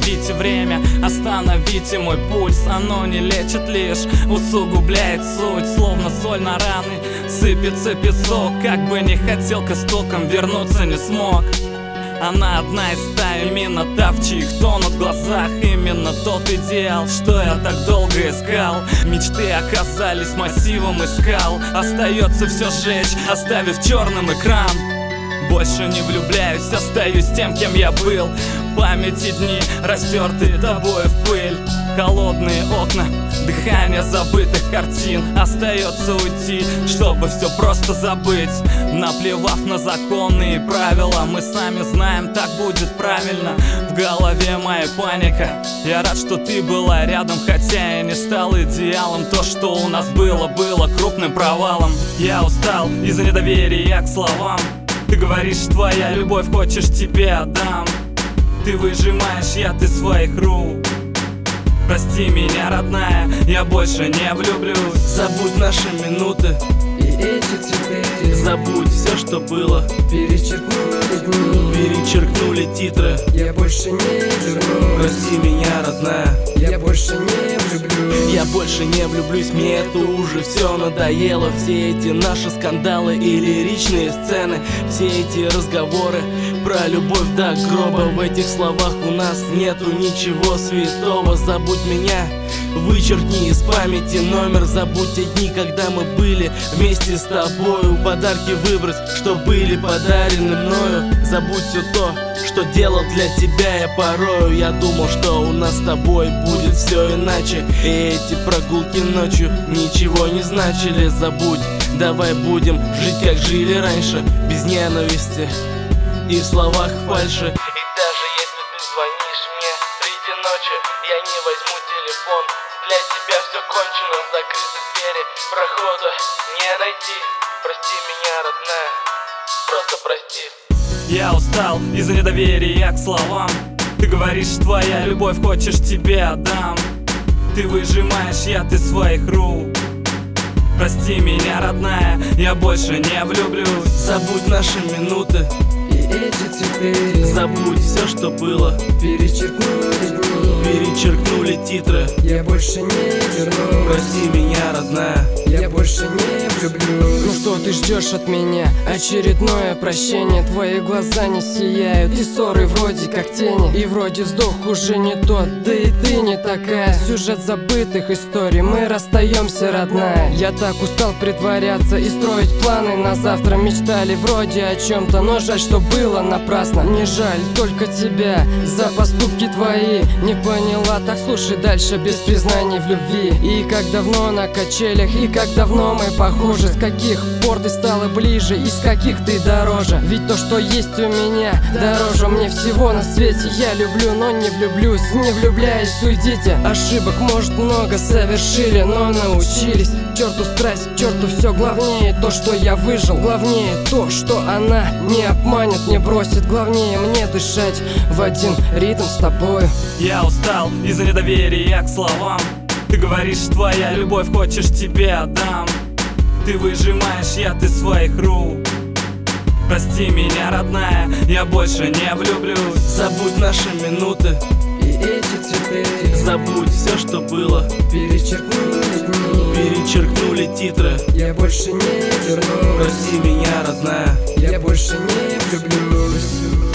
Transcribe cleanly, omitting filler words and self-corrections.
Остановите время, остановите мой пульс. Оно не лечит, лишь усугубляет суть. Словно соль на раны сыпется песок. Как бы не хотел к истокам вернуться, не смог. Она одна из стаи, именно та, в чьих тонут в глазах. Именно тот идеал, что я так долго искал. Мечты оказались массивом из скал. Остается все сжечь, оставив черным экран. Больше не влюбляюсь, остаюсь тем, кем я был. Памяти дни, растертые тобой в пыль. Холодные окна, дыхание забытых картин. Остается уйти, чтобы все просто забыть. Наплевав на законы и правила, мы сами знаем, так будет правильно. В голове моя паника. Я рад, что ты была рядом, хотя я не стал идеалом. То, что у нас было крупным провалом. Я устал из-за недоверия к словам. Ты говоришь, твоя любовь, хочешь, тебе отдам. Ты выжимаешь яд из своих рук. Прости меня, родная, я больше не влюблюсь. Забудь наши минуты и эти цветы. Забудь все, что было. Перечеркнули титры. Я больше не вернусь. Прости меня, родная, я больше не влюблюсь. Я больше не влюблюсь, мне это уже все надоело. Все эти наши скандалы и лиричные сцены. Все эти разговоры про любовь до гроба. В этих словах у нас нету ничего святого. Забудь меня, вычеркни из памяти номер. Забудь те дни, когда мы были вместе с тобою. Подарки выбрось, что были подарены мною. Забудь все то, что делал для тебя я порою. Я думал, что у нас с тобой будет все иначе. И эти прогулки ночью ничего не значили. Забудь, давай будем жить, как жили раньше. Без ненависти и в словах фальши. И даже если ты звонишь мне среди ночи, я не возьму телефон. Для тебя все кончено, закрыты двери, прохода не найти. Прости меня, родная, просто прости. Я устал из-за недоверия к словам. Ты говоришь, твоя любовь, хочешь, тебе отдам. Ты выжимаешь яд из своих рук. Прости меня, родная, я больше не влюблюсь. Забудь наши минуты и эти цветы. Забудь все, что было. Перечеркнули титры. Я больше не вернусь. Прости меня, родная, я больше не влюблюсь. Ну что ты ждешь от меня? Очередное прощение. Твои глаза не сияют, и ссоры вроде как тени. И вроде вздох уже не тот, да и ты не такая. Сюжет забытых историй, мы расстаемся, родная. Я так устал притворяться и строить планы на завтра. Мечтали вроде о чем-то, но жаль, что было напрасно. Не жаль только тебя за поступки твои. Не поняла, так слушай дальше без признаний в любви. И как давно на качелях, и как давно мы похожи. С каких пор ты стала ближе, и с каких ты дороже. Ведь то, что есть у меня, дороже мне всего на свете. Я люблю, но не влюблюсь, не влюбляюсь, уйдите. Ошибок, может, много совершили, но научились. К черту страсть, к черту все. Главнее то, что я выжил. Главнее то, что она не обманет, не бросит. Главнее мне дышать в один ритм с тобой. Я устал из-за недоверия к словам. Ты говоришь, твоя любовь, хочешь, тебе отдам. Ты выжимаешь яд из своих рук. Прости меня, родная, я больше не влюблюсь. Забудь наши минуты и эти цветы. Забудь все, что было. Перечеркнули титры. Я больше не вернусь. Прости меня, родная, я больше не влюблюсь.